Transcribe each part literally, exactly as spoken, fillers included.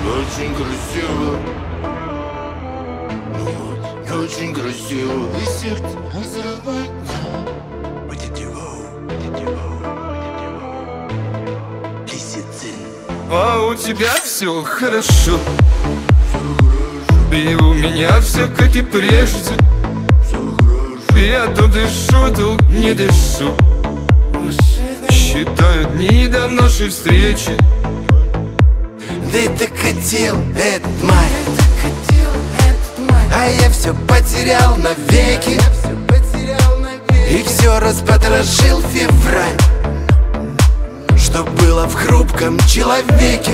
Очень красиво, ну, очень красиво. И сердце разрывает. А у тебя все хорошо, и у меня все как и прежде. Я то дышу, то не дышу. Считаю дни до нашей встречи. Ты так хотел этот май, а я все потерял навеки. И все распотрошил февраль, что было в хрупком человеке.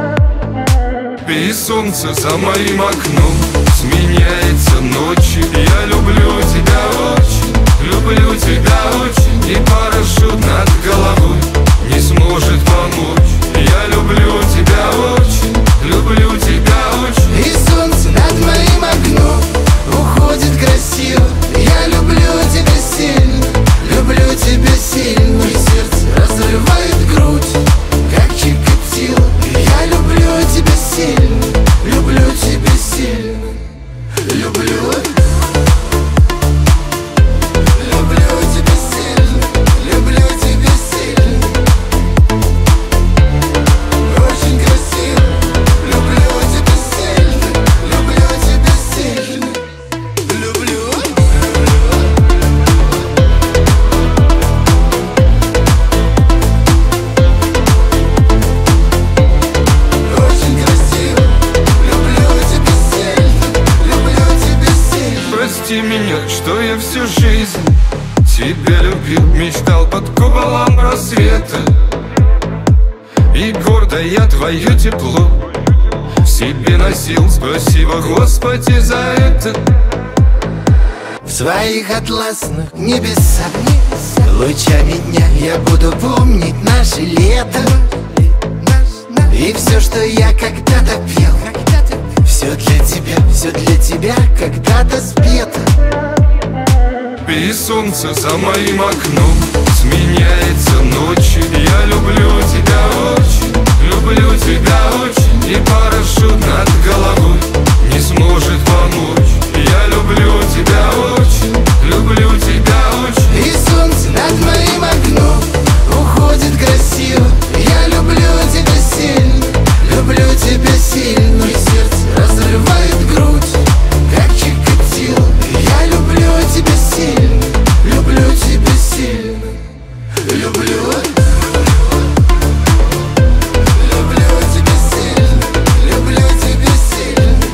И солнце за моим окном сменяется ночью. Я люблю тебя очень, люблю тебя очень. И парашют над головой не сможет помочь. Я люблю тебя очень, люблю тебя очень. И солнце над моим окном уходит красиво. Я люблю тебя сильно, люблю тебя сильно. И сердце разрывает грудь, как Чикатило. Я люблю тебя сильно, люблю тебя сильно. Люблю, люблю тебя сильно, люблю тебя сильно. Очень красиво, люблю тебя сильно, люблю тебя сильно. Люблю. Очень красиво, люблю тебя сильно, люблю тебя сильно. Прости меня, что я всю жизнь тебя любил, мечтал под куполом рассвета. И гордо я твое тепло в себе носил. Спасибо, Господи, за это. В своих атласных небесах лучами дня я буду помнить наше лето. И все, что я когда-то пел, все для тебя, все для тебя когда-то спето. И солнце за моим окном сменяется ночью. Я люблю тебя очень, люблю тебя очень. И парашют над головой не сможет помочь. Я люблю тебя очень, люблю тебя очень. И солнце над моим окном уходит красиво. Я люблю тебя сильно, люблю тебя сильно. И сердце разрывает грудь, как Чикатило. Я люблю тебя сильно, люблю тебя сильно. Люблю. Люблю тебя сильно, люблю тебя сильно.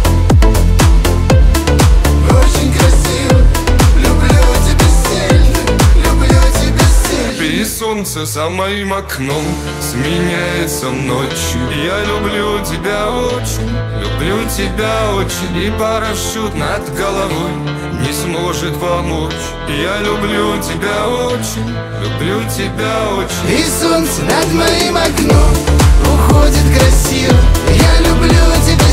Очень красиво, люблю тебя сильно, люблю тебя сильно. И солнце за моим окном сменяется ночью. Я люблю тебя очень, люблю тебя очень. И парашют над головой не сможет помочь. Я люблю тебя очень, люблю тебя очень. И солнце над моим окном уходит красиво. Я люблю тебя